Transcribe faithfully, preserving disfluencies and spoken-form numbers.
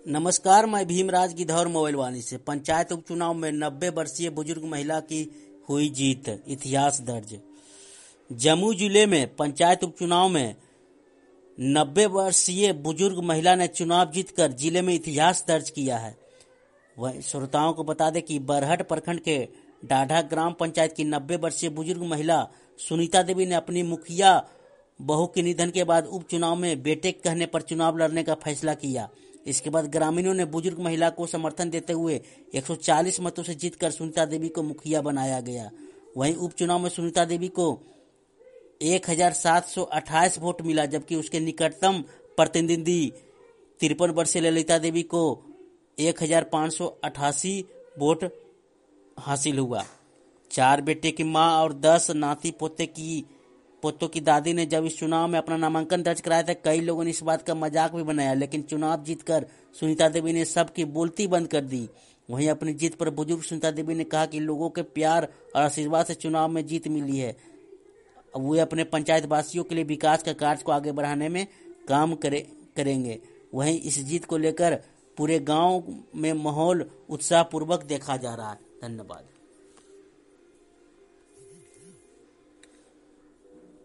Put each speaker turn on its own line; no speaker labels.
नमस्कार, मैं भीमराज गिद्धौर मोबाइल वाणी से। पंचायत उपचुनाव में नब्बे वर्षीय बुजुर्ग महिला की हुई जीत, इतिहास दर्ज। जम्मू जिले में पंचायत उपचुनाव में नब्बे वर्षीय बुजुर्ग महिला ने चुनाव जीतकर जिले में इतिहास दर्ज किया है। वह श्रोताओं को बता दें कि बरहट प्रखंड के डाढ़ा ग्राम पंचायत की नब्बे वर्षीय बुजुर्ग महिला सुनीता देवी ने अपनी मुखिया बहू के निधन के बाद उपचुनाव में बेटे के कहने पर चुनाव लड़ने का फैसला किया। इसके बाद ग्रामीणों ने बुजुर्ग महिला को समर्थन देते हुए एक सौ चालीस मतों से जीतकर सुनीता देवी को मुखिया बनाया गया। वहीं उपचुनाव में सुनीता देवी को एक हजार सात सौ अट्ठाईस वोट मिला, जबकि उसके निकटतम प्रतिद्वंदी तिरपन वर्षीय ललिता देवी को एक हजार पाँच सौ अठासी वोट हासिल हुआ। चार बेटे की मां और दस नाती पोते की पोतों की दादी ने जब इस चुनाव में अपना नामांकन दर्ज कराया था, कई लोगों ने इस बात का मजाक भी बनाया, लेकिन चुनाव जीतकर सुनीता देवी ने सबकी बोलती बंद कर दी। वहीं अपनी जीत पर बुजुर्ग सुनीता देवी ने कहा कि लोगों के प्यार और आशीर्वाद से चुनाव में जीत मिली है। वे अपने पंचायत वासियों के लिए विकास का कार्य को आगे बढ़ाने में काम करे करेंगे। वहीं इस जीत को लेकर पूरे गांव में माहौल उत्साहपूर्वक देखा जा रहा है। धन्यवाद।